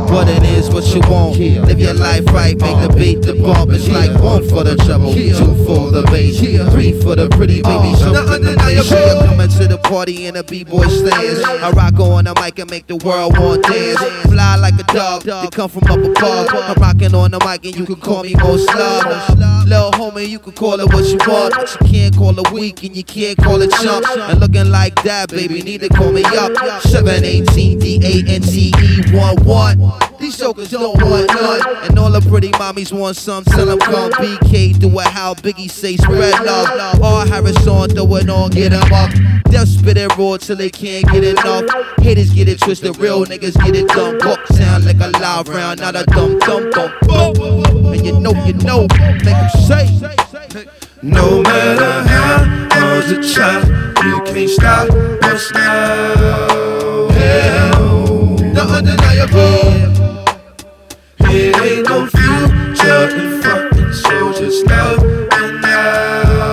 What it is, what you want. Live your life right, make the beat the bump. It's like 1 for the trouble, 2 for the bass, 3 for the pretty baby. Undeniable. Coming to the party in a b-boy stance. I rock on the mic and make the world want dance. Fly like a dog, they come from up above. I'm rocking on the mic and you can call me most love. Little homie, you can call it what you want, but you can't call it weak and you can't call it chump. And looking like that, baby, need to call me up. 718 DANTE11. These jokers don't want none, and all the pretty mommies want some. Tell them come BK, do it how Biggie say, spread love. R. Harris on, throw it on, get them up. They'll spit it raw till they can't get enough. Haters get it twisted, real niggas get it done. Buck sound like a loud round, not a dumb dumb bump. And you know, make them say. No matter how hard you try, you can't stop us now. The undeniable. It ain't no future in fucking, so just love and now.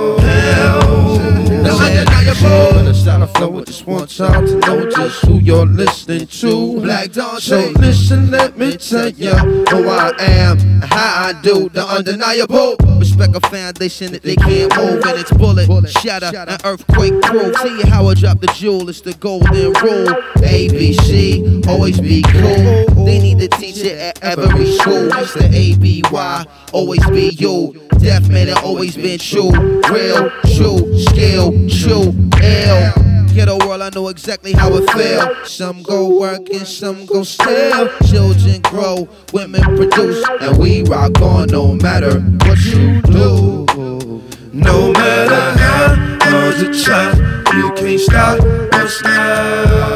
The undeniable. Start a flow with this one time to know just who you're listening to. Black Dante. So listen, let me tell you who I am and how I do the undeniable. Respect a foundation that they can't move, and it's bullet, shatter, and earthquake proof. See how I drop the jewel, it's the golden rule. ABC, always be cool. They need to teach it at every school. It's the ABY, always be you. Deaf man, it always been true. Real, true, skill, true, ill. Ghetto world, I know exactly how it feel. Some go work and some go steal. Children grow, women produce, and we rock on no matter what you do. No matter how hard you try, you can't stop us now.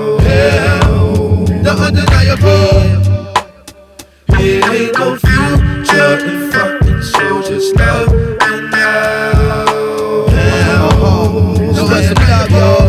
The undeniable. It ain't no future in fucking, so just love and now. No rest of love, y'all.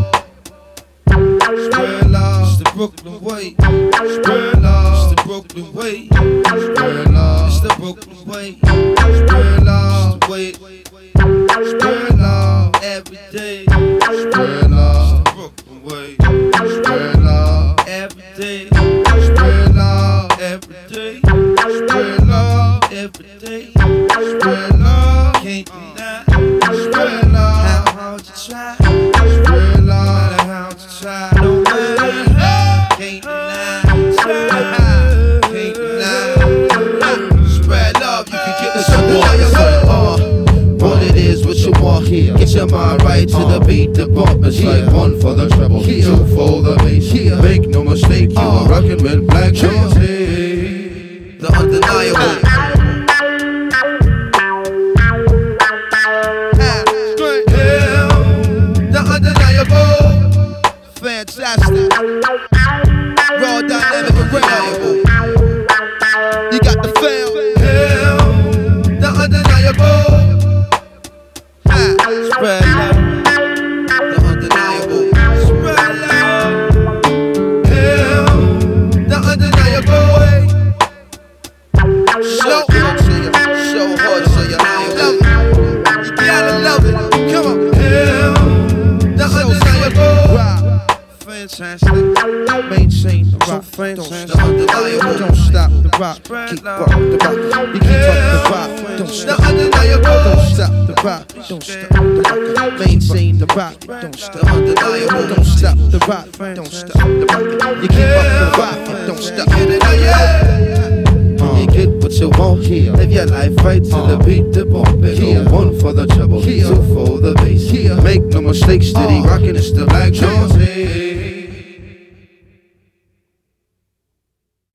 Spread love, it's the Brooklyn way. Spread love, it's the Brooklyn way. Spread love, it's the Brooklyn way. Spread love, it's the way. Spread love every day. Spread love, it's the Brooklyn way. Spread love every day. Spread love every day. Spread love every day. Spread love, can't deny. Spread love, how hard you try. Spread love, how you try. No matter how, can't deny. Can't deny. Spread love, you can get what you want. What it is, what you want. Get your mind right to the beat, the bump. It's like 1 for the treble, 2 for the bass. Make no mistake, you are rockin' with Black Dante. The undeniable. The undeniable. Fantastic. Raw, dynamic, and reliable. You got the feel. The undeniable. Spread love. The undeniable. Spread love. The undeniable. So good to you. So hard to you. Love it. You gotta love it. Come on. The undeniable. Fantastic. Maintain the rock. The undeniable. Don't stop the rock. Keep up the rock. You keep up the rock. Don't stop. The undeniable. Don't stop the rock. Don't stop the rock. Maintain the rock. Don't stop. The undeniable. Don't stop the rock. Don't stop the rock. You keep up the rock. Don't stop. You get what you want. Live your life right to the beat, the bump. Go 1 for the trouble, 2 for the bass. Make no mistakes, steady rockin', it's the Black Dante.